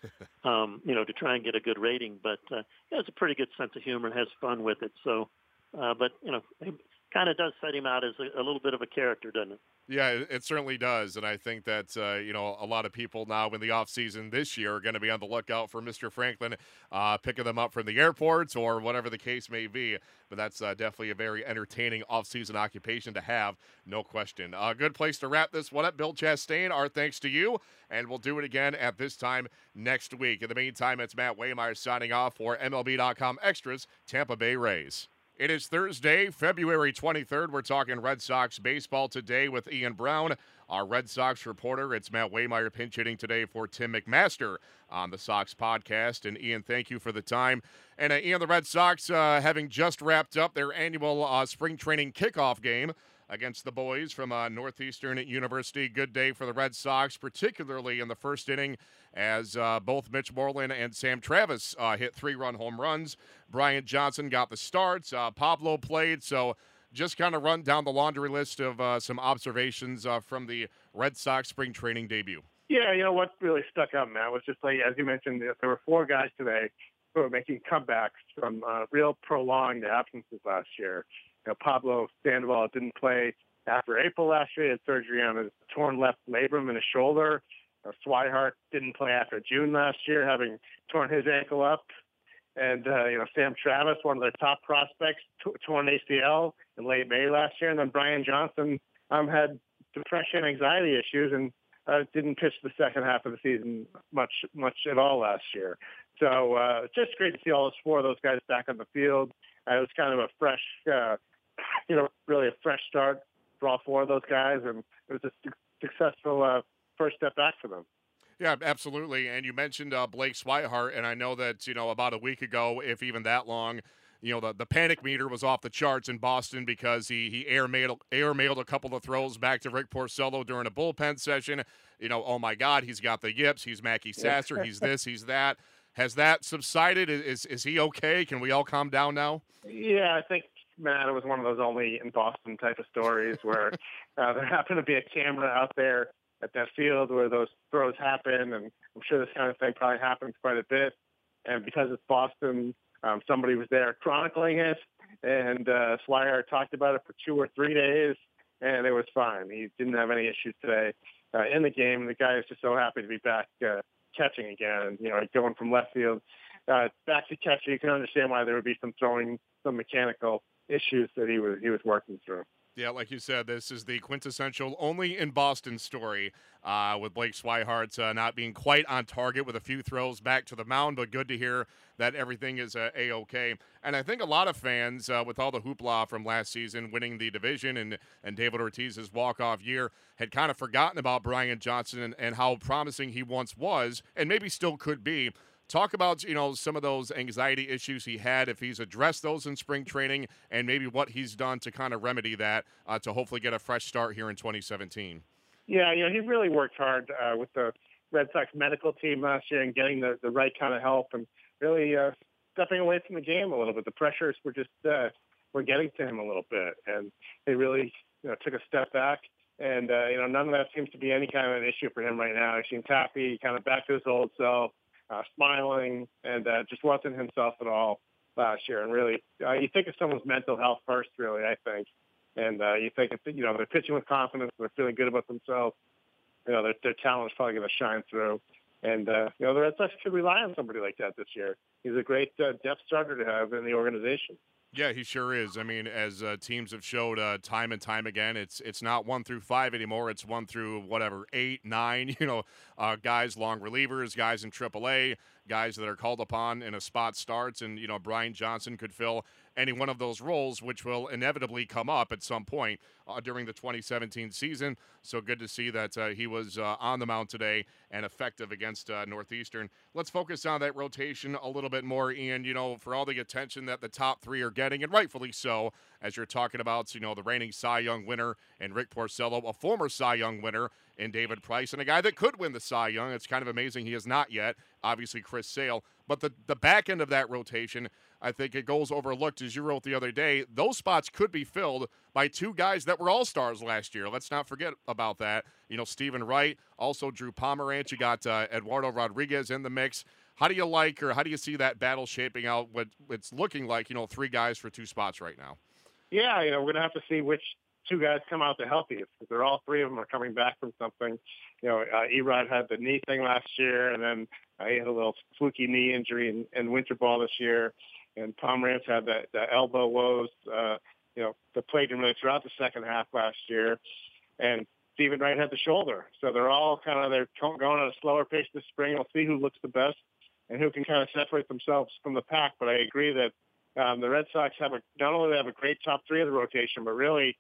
Speaker 7: to try and get a good rating. But he has a pretty good sense of humor and has fun with it. So, it kind of does set him out as a little bit of a character, doesn't it?
Speaker 2: Yeah, it certainly does. And I think that, a lot of people now in the offseason this year are going to be on the lookout for Mr. Franklin, picking them up from the airports or whatever the case may be. But that's definitely a very entertaining offseason occupation to have, no question. A good place to wrap this one up. Bill Chastain, our thanks to you. And we'll do it again at this time next week. In the meantime, it's Matt Waymeyer signing off for MLB.com Extras, Tampa Bay Rays. It is Thursday, February 23rd. We're talking Red Sox baseball today with Ian Brown, our Red Sox reporter. It's Matt Waymeyer pinch hitting today for Tim McMaster on the Sox podcast. And Ian, thank you for the time. And Ian, the Red Sox having just wrapped up their annual spring training kickoff game against the boys from Northeastern University. Good day for the Red Sox, particularly in the first inning, as both Mitch Moreland and Sam Travis hit 3-run home runs. Brian Johnson got the starts. Pablo played. So just kind of run down the laundry list of some observations from the Red Sox spring training debut.
Speaker 8: Yeah, what really stuck out, Matt, was just like, as you mentioned, there were 4 guys today who were making comebacks from real prolonged absences last year. Pablo Sandoval didn't play after April last year. He had surgery on his torn left labrum in his shoulder. Swihart didn't play after June last year, having torn his ankle up. And, Sam Travis, one of their top prospects, torn ACL in late May last year. And then Brian Johnson had depression, anxiety issues, and didn't pitch the second half of the season much at all last year. So it's just great to see all those four of those guys back on the field. It was kind of a fresh, really a fresh start for all four of those guys, and it was a successful first step back for them.
Speaker 2: Yeah, absolutely. And you mentioned Blake Swihart, and I know that, about a week ago, if even that long, the panic meter was off the charts in Boston because he airmailed a couple of throws back to Rick Porcello during a bullpen session. Oh my God, he's got the yips. He's Mackie Sasser. He's this, he's that. Has that subsided? Is he okay? Can we all calm down now?
Speaker 8: Yeah, I think, Matt, it was one of those only in Boston type of stories where there happened to be a camera out there at that field where those throws happen, and I'm sure this kind of thing probably happens quite a bit. And because it's Boston, somebody was there chronicling it, and Swihart talked about it for 2 or 3 days, and it was fine. He didn't have any issues today in the game. The guy is just so happy to be back catching again, and going from left field back to catching. You can understand why there would be some mechanical issues that he was working through.
Speaker 2: Yeah, like you said, this is the quintessential only in Boston story with Blake Swihart not being quite on target with a few throws back to the mound, but good to hear that everything is A-OK. And I think a lot of fans, with all the hoopla from last season, winning the division and David Ortiz's walk-off year, had kind of forgotten about Brian Johnson and how promising he once was, and maybe still could be. Talk about, some of those anxiety issues he had, if he's addressed those in spring training, and maybe what he's done to kind of remedy that to hopefully get a fresh start here in 2017.
Speaker 8: Yeah, he really worked hard with the Red Sox medical team last year and getting the right kind of help and really stepping away from the game a little bit. The pressures were just were getting to him a little bit, and they really took a step back. And, none of that seems to be any kind of an issue for him right now. He seems happy, kind of back to his old self. Smiling, and just wasn't himself at all last year. And really, you think of someone's mental health first, really, I think. And you think, they're pitching with confidence, they're feeling good about themselves. Their talent is probably going to shine through. And, the Red Sox could rely on somebody like that this year. He's a great depth starter to have in the organization.
Speaker 2: Yeah, he sure is. I mean, as teams have showed time and time again, it's not 1 through 5 anymore. It's 1 through 8, 9. Guys, long relievers, guys in AAA, guys that are called upon in a spot starts, and Brian Johnson could fill any one of those roles, which will inevitably come up at some point during the 2017 season. So good to see that he was on the mound today and effective against Northeastern. Let's focus on that rotation a little bit more, Ian. For all the attention that the top three are getting, and rightfully so, as you're talking about, the reigning Cy Young winner and Rick Porcello, a former Cy Young winner in David Price, and a guy that could win the Cy Young. It's kind of amazing he has not yet, obviously Chris Sale. But the back end of that rotation, I think it goes overlooked, as you wrote the other day. Those spots could be filled by 2 guys that were all-stars last year. Let's not forget about that. Stephen Wright, also Drew Pomeranz. You got Eduardo Rodriguez in the mix. How do you like, or how do you see that battle shaping out? What it's looking like, 3 guys for 2 spots right now.
Speaker 8: Yeah, we're going to have to see which 2 guys come out the healthiest, because they're all 3 of them are coming back from something. Erod had the knee thing last year, and then he had a little fluky knee injury in winter ball this year. And Pomeranz had the elbow woes, that plagued him really throughout the second half last year. And Stephen Wright had the shoulder. So they're all they're going at a slower pace this spring. We'll see who looks the best and who can kind of separate themselves from the pack. But I agree that the Red Sox not only have a great top 3 of the rotation, but really,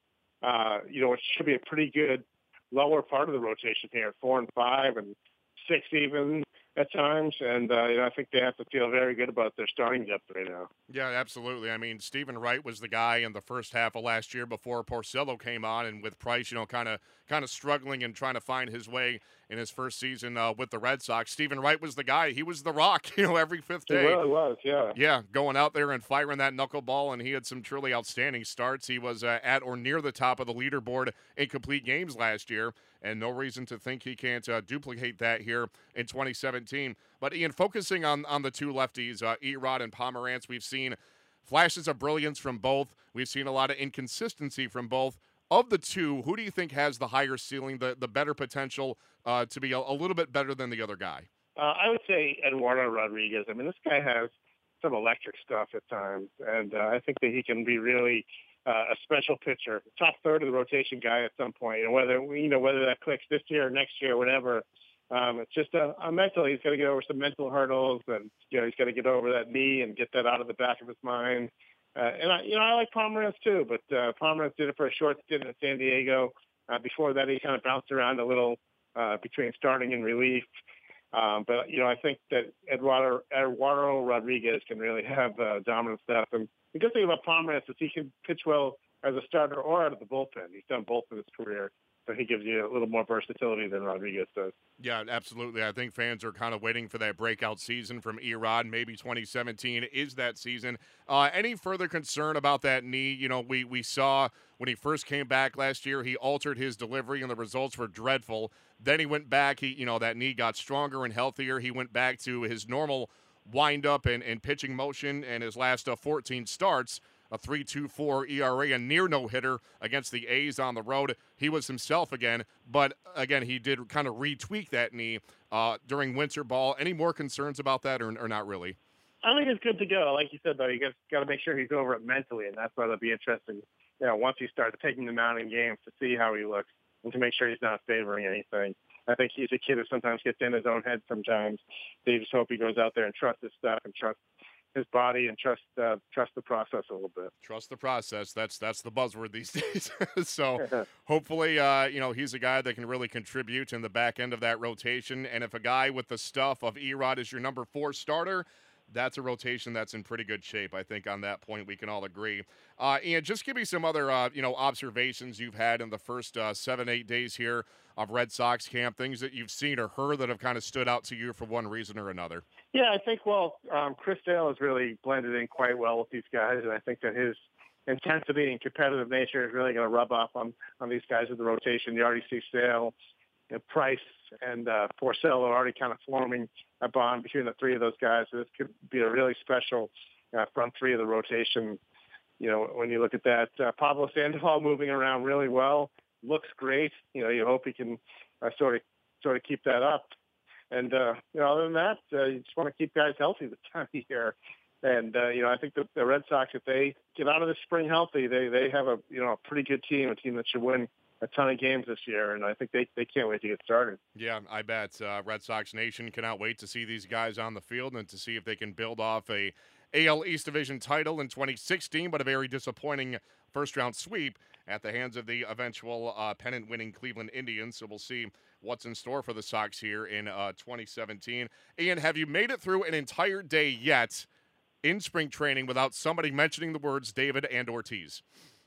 Speaker 8: it should be a pretty good lower part of the rotation here, 4 and 5 and 6 even at times. And, I think they have to feel very good about their starting depth right now.
Speaker 2: Yeah, absolutely. I mean, Stephen Wright was the guy in the first half of last year before Porcello came on, and with Price, kind of struggling and trying to find his way in his first season with the Red Sox. Stephen Wright was the guy. He was the rock, every 5th day.
Speaker 8: He really was, yeah.
Speaker 2: Yeah, going out there and firing that knuckleball, and he had some truly outstanding starts. He was at or near the top of the leaderboard in complete games last year, and no reason to think he can't duplicate that here in 2017. But, Ian, focusing on the 2 lefties, Erod and Pomeranz, we've seen flashes of brilliance from both. We've seen a lot of inconsistency from both. Of the two, who do you think has the higher ceiling, the better potential to be a little bit better than the other guy?
Speaker 8: I would say Eduardo Rodriguez. I mean, this guy has some electric stuff at times, and I think that he can be really a special pitcher, top third of the rotation guy at some point. And whether that clicks this year or next year, or whatever, it's just a mental. He's got to get over some mental hurdles, and he's got to get over that knee and get that out of the back of his mind. I like Pomeranz too, but Pomeranz did it for a short stint in San Diego. Before that, he kind of bounced around a little between starting and relief. But I think that Eduardo Rodriguez can really have dominant stuff. And the good thing about Pomeranz is he can pitch well as a starter or out of the bullpen. He's done both in his career, so he gives you a little more versatility than Rodriguez does.
Speaker 2: Yeah, absolutely. I think fans are kind of waiting for that breakout season from Erod. Maybe 2017 is that season. Any further concern about that knee? We saw when he first came back last year, he altered his delivery and the results were dreadful. Then he went back. That knee got stronger and healthier. He went back to his normal wind-up and pitching motion, and his last 14 starts, a 3.24 ERA, a near no-hitter against the A's on the road. He was himself again, but again, he did kind of retweak that knee during winter ball. Any more concerns about that or not really?
Speaker 8: I think it's good to go. Like you said, though, you got to make sure he's over it mentally, and that's why it'll be interesting, once he starts taking them out in games to see how he looks and to make sure he's not favoring anything. I think he's a kid who sometimes gets in his own head sometimes. So you just hope he goes out there and trusts his stuff and trusts his body and trust the process a little bit.
Speaker 2: Trust the process. That's the buzzword these days. So hopefully, he's a guy that can really contribute in the back end of that rotation. And if a guy with the stuff of Erod is your number 4 starter, that's a rotation that's in pretty good shape. I think on that point we can all agree. Ian, just give me some other observations you've had in the first 7-8 days here of Red Sox camp, things that you've seen or heard that have kind of stood out to you for one reason or another.
Speaker 8: Yeah, I think, Chris Sale has really blended in quite well with these guys, and I think that his intensity and competitive nature is really going to rub off on these guys in the rotation. You already see Sale, Price, and Porcello are already kind of forming a bond between the three of those guys. So this could be a really special front three of the rotation. When you look at that, Pablo Sandoval moving around really well, looks great. You hope he can sort of keep that up. And other than that, you just want to keep guys healthy this time of year. And I think the Red Sox, if they get out of the spring healthy, they have a pretty good team, a team that should win a ton of games this year, and I think they can't wait to get started.
Speaker 2: Yeah, I bet. Red Sox Nation cannot wait to see these guys on the field and to see if they can build off a AL East Division title in 2016, but a very disappointing first-round sweep at the hands of the eventual pennant-winning Cleveland Indians. So we'll see what's in store for the Sox here in 2017. Ian, have you made it through an entire day yet in spring training without somebody mentioning the words David and Ortiz?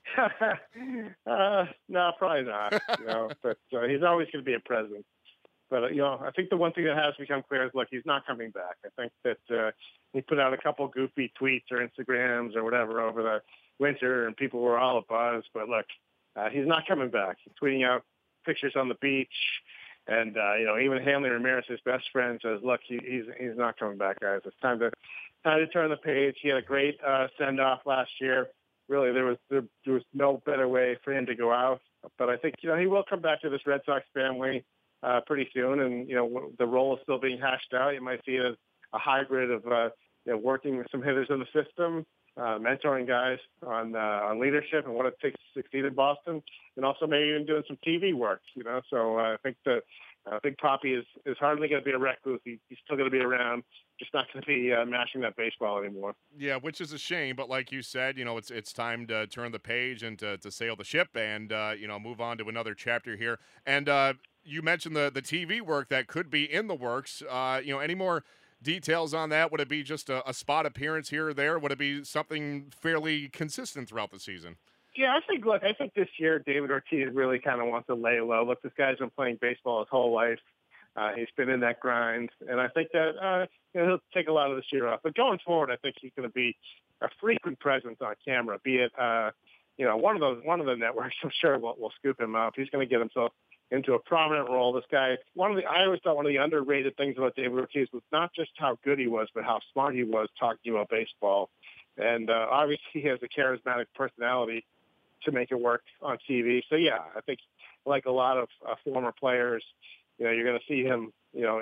Speaker 8: No, probably not. But he's always going to be a presence. But I think the one thing that has become clear is, look, he's not coming back. I think that he put out a couple goofy tweets or Instagrams or whatever over the winter, and people were all abuzz. But look, he's not coming back. He's tweeting out pictures on the beach, and even Hanley Ramirez, his best friend, says, "Look, he's not coming back, guys. It's time to turn the page." He had a great send off last year. Really, there was no better way for him to go out. But I think he will come back to this Red Sox family pretty soon, and the role is still being hashed out. You might see it as a hybrid of working with some hitters in the system, mentoring guys on leadership and what it takes to succeed in Boston, and also maybe even doing some TV work. So I think that Big Papi is hardly going to be a recluse. He's still going to be around, just not going to be mashing that baseball anymore.
Speaker 2: Yeah, which is a shame. But like you said, it's time to turn the page and to sail the ship and move on to another chapter here. And you mentioned the TV work that could be in the works. Any more details on that? Would it be just a spot appearance here or there? Would it be something fairly consistent throughout the season?
Speaker 8: Yeah, I think this year David Ortiz really kind of wants to lay low. Look, this guy's been playing baseball his whole life. He's been in that grind, and I think that he'll take a lot of this year off. But going forward, I think he's going to be a frequent presence on camera, be it one of the networks. I'm sure will scoop him up. He's going to get himself into a prominent role. This guy, I always thought one of the underrated things about David Ortiz was not just how good he was, but how smart he was talking about baseball. And obviously he has a charismatic personality. to make it work on TV. So yeah, I think like a lot of former players, you're going to see him,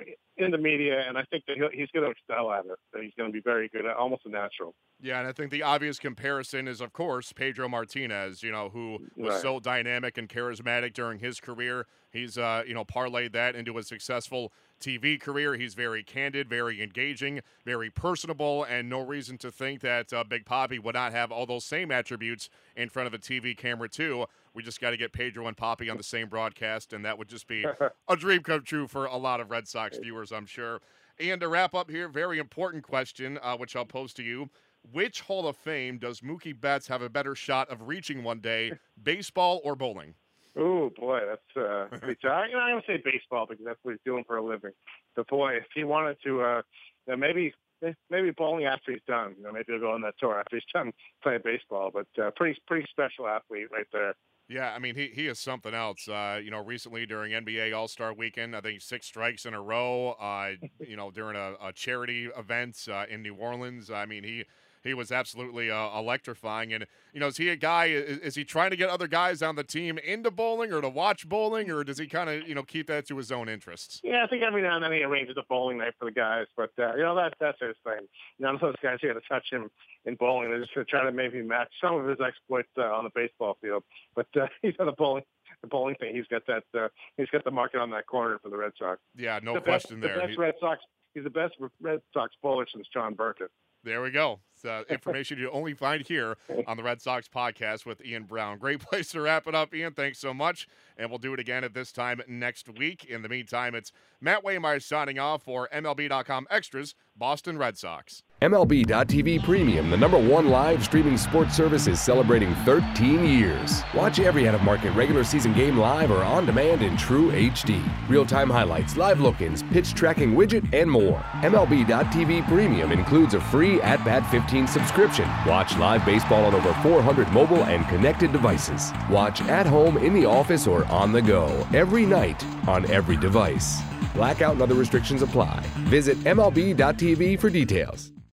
Speaker 8: in the media, and I think that he's going to excel at it. That he's going to be very good, almost a natural.
Speaker 2: Yeah, and I think the obvious comparison is, of course, Pedro Martinez, who was so dynamic and charismatic during his career. He's, parlayed that into a successful TV career. He's very candid, very engaging, very personable, and no reason to think that Big Papi would not have all those same attributes in front of a TV camera, too. We just got to get Pedro and Papi on the same broadcast, and that would just be a dream come true for a lot of Red Sox viewers, I'm sure. And to wrap up here, very important question, which I'll pose to you. Which Hall of Fame does Mookie Betts have a better shot of reaching one day, baseball or bowling?
Speaker 8: Oh, boy, that's pretty tough. I'm going to say baseball because that's what he's doing for a living. But, boy, if he wanted to, maybe bowling after he's done. Maybe he'll go on that tour after he's done playing baseball. But pretty special athlete right there.
Speaker 2: Yeah, I mean, he is something else. Recently during NBA All-Star Weekend, I think 6 strikes in a row, during a charity event in New Orleans. I mean, he was absolutely electrifying. And, is he a guy, is he trying to get other guys on the team into bowling or to watch bowling, or does he kind of, keep that to his own interests?
Speaker 8: Yeah, I think every now and then he arranges a bowling night for the guys. But, that's his thing. None of those guys here to touch him in bowling. They're just going to try to maybe match some of his exploits on the baseball field. But the bowling thing, he's got the market on that corner for the Red Sox.
Speaker 2: Yeah, no question there.
Speaker 8: He's the best Red Sox bowler since John Burkett.
Speaker 2: There we go. It's information you only find here on the Red Sox podcast with Ian Brown. Great place to wrap it up, Ian. Thanks so much. And we'll do it again at this time next week. In the meantime, it's Matt Waymeyer signing off for MLB.com Extras, Boston Red Sox.
Speaker 1: MLB.TV Premium, the #1 live streaming sports service, is celebrating 13 years. Watch every out-of-market regular season game live or on demand in true HD. Real-time highlights, live look-ins, pitch tracking widget, and more. MLB.TV Premium includes a free At-Bat 15 subscription. Watch live baseball on over 400 mobile and connected devices. Watch at home, in the office, or on the go, every night, on every device. Blackout and other restrictions apply. Visit MLB.TV for details.